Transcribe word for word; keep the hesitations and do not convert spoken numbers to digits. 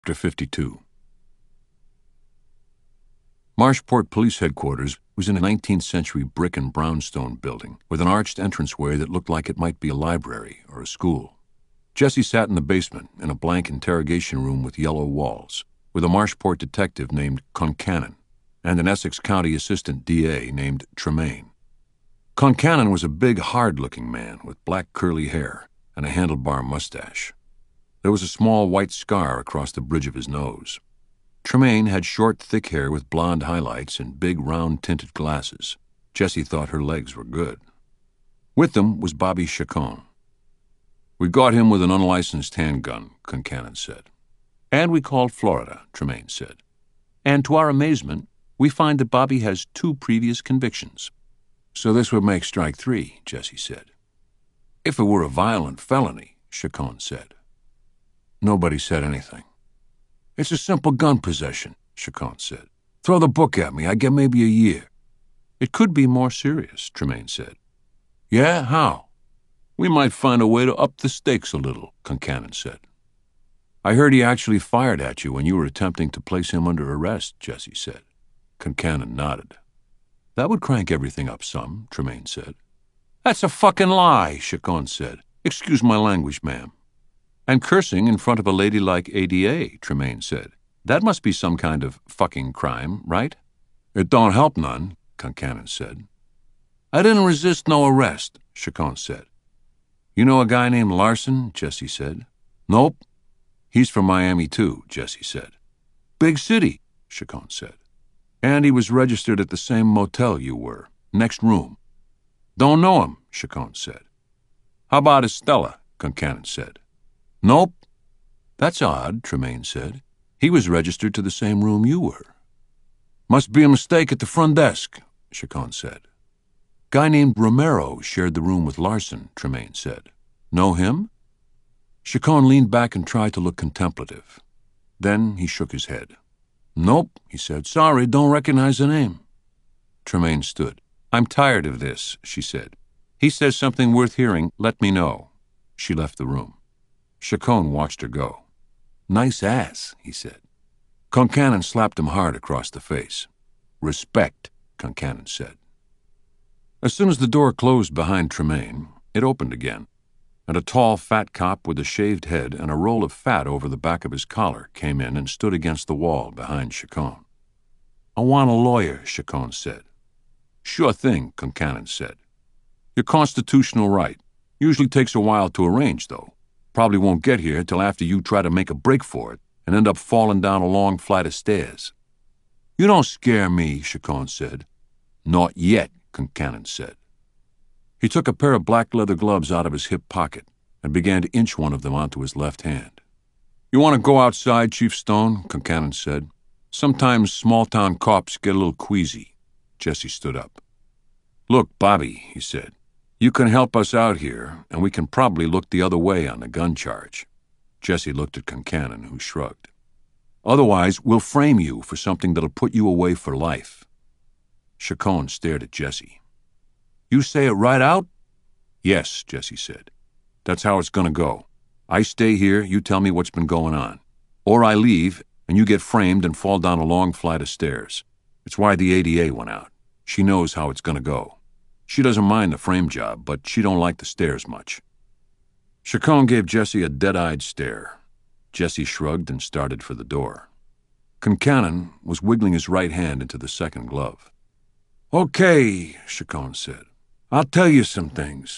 Chapter fifty-two. Marshport Police Headquarters was in a nineteenth century brick and brownstone building with an arched entranceway that looked like it might be a library or a school. Jesse sat in the basement in a blank interrogation room with yellow walls, with a Marshport detective named Concannon and an Essex County assistant D A named Tremaine. Concannon was a big, hard-looking man with black curly hair and a handlebar mustache. There was a small white scar across the bridge of his nose. Tremaine had short, thick hair with blonde highlights and big, round-tinted glasses. Jesse thought her legs were good. With them was Bobby Chacon. "We got him with an unlicensed handgun," Concannon said. "And we called Florida," Tremaine said. "And to our amazement, we find that Bobby has two previous convictions." "So this would make strike three," Jesse said. "If it were a violent felony," Chacon said. Nobody said anything. "It's a simple gun possession," Chacon said. "Throw the book at me. I get maybe a year." "It could be more serious," Tremaine said. "Yeah? How?" "We might find a way to up the stakes a little," Concannon said. "I heard he actually fired at you when you were attempting to place him under arrest," Jesse said. Concannon nodded. "That would crank everything up some," Tremaine said. "That's a fucking lie," Chacon said. "Excuse my language, ma'am." "And cursing in front of a ladylike A D A, Tremaine said. "That must be some kind of fucking crime, right?" "It don't help none," Concannon said. "I didn't resist no arrest," Chacon said. "You know a guy named Larson?" Jesse said. "Nope." "He's from Miami, too," Jesse said. "Big city," Chacon said. "And he was registered at the same motel you were. Next room." "Don't know him," Chacon said. "How about Estella?" Concannon said. "Nope." "That's odd," Tremaine said. "He was registered to the same room you were." "Must be a mistake at the front desk," Chacon said. "Guy named Romero shared the room with Larson," Tremaine said. "Know him?" Chacon leaned back and tried to look contemplative. Then he shook his head. "Nope," he said. "Sorry, don't recognize the name." Tremaine stood. "I'm tired of this," she said. "He says something worth hearing. Let me know." She left the room. Chacon watched her go. "Nice ass," he said. Concannon slapped him hard across the face. "Respect," Concannon said. As soon as the door closed behind Tremaine, it opened again, and a tall, fat cop with a shaved head and a roll of fat over the back of his collar came in and stood against the wall behind Chacon. "I want a lawyer," Chacon said. "Sure thing," Concannon said. "Your constitutional right. Usually takes a while to arrange, though. Probably won't get here till after you try to make a break for it and end up falling down a long flight of stairs." "You don't scare me," Chacon said. "Not yet," Concannon said. He took a pair of black leather gloves out of his hip pocket and began to inch one of them onto his left hand. "You want to go outside, Chief Stone?" Concannon said. "Sometimes small-town cops get a little queasy." Jesse stood up. "Look, Bobby," he said. "You can help us out here, and we can probably look the other way on the gun charge." Jesse looked at Concannon, who shrugged. "Otherwise, we'll frame you for something that'll put you away for life." Chacon stared at Jesse. "You say it right out?" "Yes," Jesse said. "That's how it's going to go. I stay here, you tell me what's been going on. Or I leave, and you get framed and fall down a long flight of stairs. It's why the A D A went out. She knows how it's going to go. She doesn't mind the frame job, but she don't like the stairs much." Chacon gave Jesse a dead-eyed stare. Jesse shrugged and started for the door. Concannon was wiggling his right hand into the second glove. "Okay," Chacon said. "I'll tell you some things.